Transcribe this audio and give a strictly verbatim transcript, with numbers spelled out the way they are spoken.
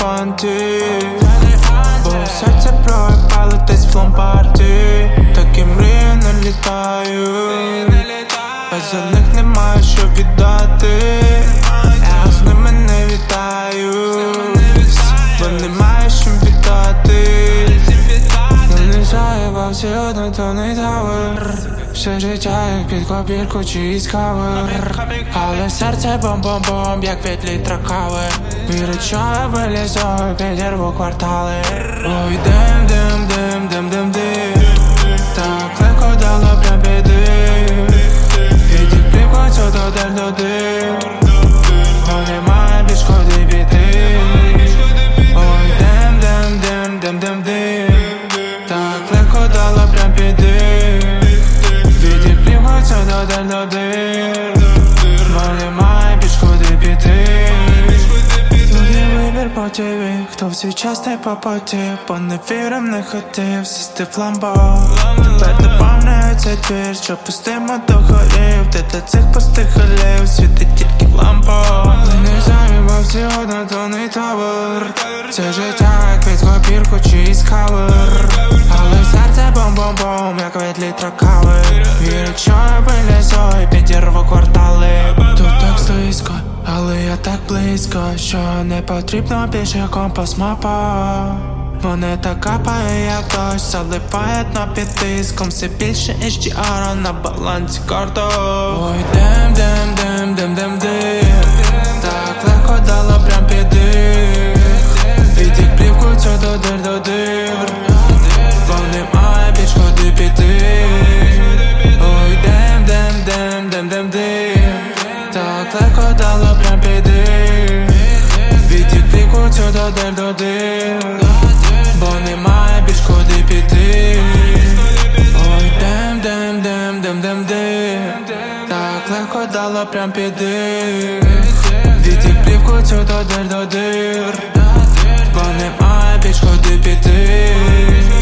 елефанти, бо серце проїбало десь в ломбарді. Такі мрії не літають, без них немає що віддати. Я з ними не вітаюсь, бо немає чим віддати. Я не заїбався однотонний тавер, все життя як під копірку чи із кавер. Але серце бом-бом-бом, як від літра кави. Вірить, що я вилізу і підірву квартали. Ой, дим, дим, дим, дим, дим, дим. Так легко дало прям піди. Відік плівку цю додер додир, бо немає більш куди піти. Ой, дим, дим, дим, дим, дим, дим. Так легко дало прям піди. Відік плівку цю додер додир, бо немає більш куди піти. По тіві, хто в свій час не попотів, бо не віром не хотів сісти в ламбо. Тепер доповнює цей твір, що пустимо до горів, де для цих пустих халів світить тільки лампо. Не заїбався однотонний тавер, це життя як під копірку чи із кавер. Але серце бом-бом-бом, як від літра кави. Вірить, що я вилізу і підірву квартали. Тут так слизько, але я так близько, що не потрібно більше компас мапа. Монета капає як дощ, заливає дно під тиском. Все більше ейч ді ар на балансі карто. Ой, дим, дим, дим, дим, дим, дим. Так легко дало прям піди. Відік плівку цю додир, додир, бо немає більш куди піти. Ой, дим, дим, дим, дим, дим, дим. Так легко дало прям піди. Відік плівку цю додир, додир, бо немає більш куди піти. Ой, дим, дим, дим, дим, дим, дим. Так легко дало прям піди. Відік плівку цю додир, додир, бо немає більш куди піти.